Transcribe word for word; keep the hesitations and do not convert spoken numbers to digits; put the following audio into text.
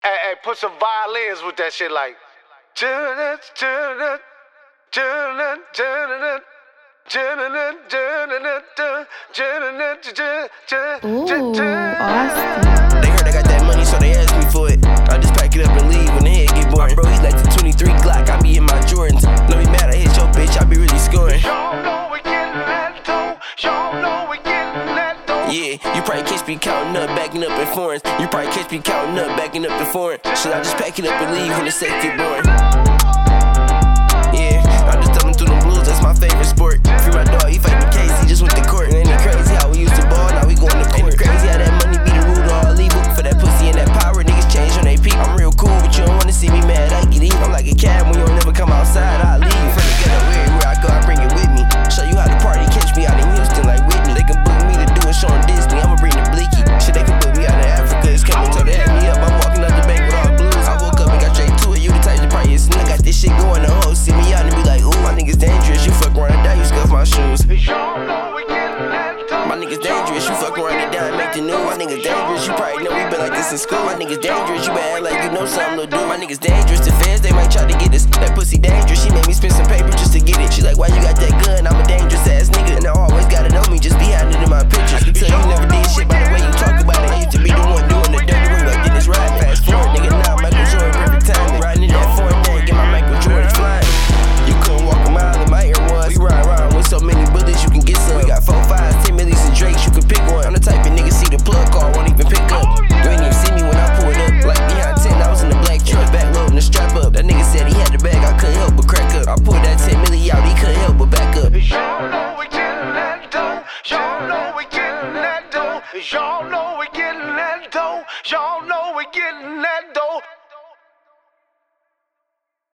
Hey, hey, put some violins with that shit like. Ooh, Austin. They heard I got that money, so they asked me for it. I just pack it up and leave when the head get boring. Bro, he's like the twenty-three Glock, I be in my Jordans. No be mad, I hit your bitch, I be really scoring. Y'all know we getting that dough. Y'all know we getting that dough. Yeah, you probably catch me counting up, backing up in foreigns. You probably catch me counting up, backing up in foreign. Should I just pack it up and leave when the set get boring? Yeah, I'm just thumbing through them blues, that's my favorite sport. Free my dog, he fighting Casey, just went to court. And ain't it crazy how we used to ball, now we going to court. Ain't it crazy how that money be the root of all evil? For that pussy and that power, niggas change on they people. I'm real cool, but you don't wanna see me mad, I get evil. I'm like a cat when you don't never come outside, I leave. From the ghetto, everywhere I go, I bring it with me. Show you how to party, catch me out in Houston like Whitney. They can book me to do a show on Disney, I'ma bring the blicky. Shit, they can put me out in Africa, it's coming, so they had me up. I'm walking out the bank with all blues. I woke up and got straight to it, you the type to party, it's nigga. Got this shit going, the hoes see me out and be like, ooh, my niggas dangerous, you fuck around and die, you scuff my shoes. Y'all know we getting that dough. My niggas dangerous, you fuck around and die and make the news. My niggas dangerous, you probably know we been like this in school. My niggas dangerous, you better act like you know something, little dude. My niggas dangerous, the feds, they might try to get us. That pussy dangerous, she made me spend some paper just to get it. She like, why you got that gun? I'm a dangerous ass nigga, and I always gotta know me just behind it in my pictures. I can tell you never did shit by the way you talk about it. I used to be the one doing the dirty work like Dennis Rodman. Fast forward, nigga, now Michael Jordan, perfect timing. Riding in that foreign thing, get my Michael Jordan flying. You couldn't walk a mile in my Air Ones. We ride around with so many bullets, you can get some. We got four fives, ten millies and Drakes, you can pick one. I'm the type of nigga see the plug call, won't even pick up. You ain't even see me when I pulled up. Like behind ten, I was in the black truck, back loading the strap up. That nigga said he had the bag, I couldn't help but crack up. I pulled that ten milli out, he couldn't help but back up. Y'all know we getting that dough. Y'all know we getting that dough. Y'all know we getting that dough. Y'all know we getting that dough.